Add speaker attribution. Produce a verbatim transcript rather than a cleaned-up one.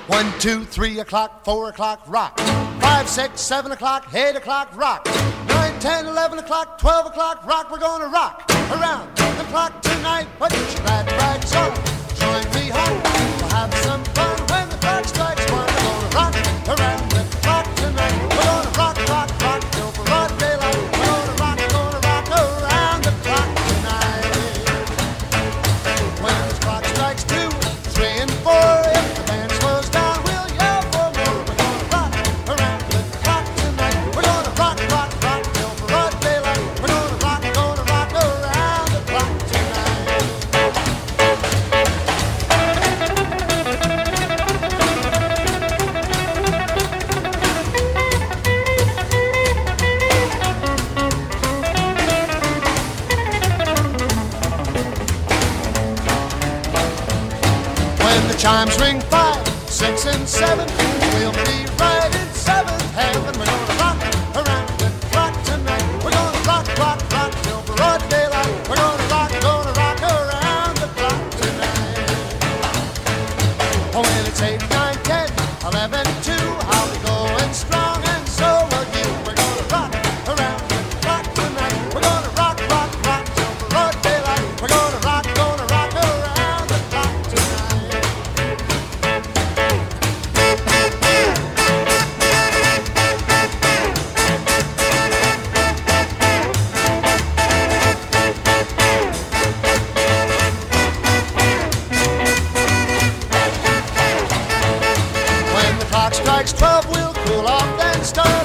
Speaker 1: One, two, three o'clock, four o'clock, rock. Five, six, seven o'clock, eight o'clock, rock. Nine, ten, eleven o'clock, twelve o'clock, rock. We're gonna rock around the clock tonight. Put your glad rags on, join me home. We'll have some fun when the clock strikes one. We're gonna rock around the clock tonight. We're gonna rock, rock, rock till broad daylight. We're gonna rock, gonna rock around the clock tonight. When the clock strikes two, three, and four, if the band slows down, we'll yell for more. We're gonna rock around the clock tonight. We're gonna rock, rock, rock till broad daylight. We're gonna rock, gonna rock around the clock tonight. When the chimes ring five, six, and seven, we'll be right in seventh heaven. We're gonna rock around the clock tonight. We're gonna rock, rock, rock till broad daylight. We're gonna rock, gonna rock around the clock tonight. Oh, when it's eight, nine, ten, eleven, two, I'll be going strong, and so will you. We're gonna rock around the clock tonight. We're gonna rock, rock, rock till broad daylight. We're gonna rock, gonna rock around the clock tonight. When the clock strikes twelve, we'll cool off, then start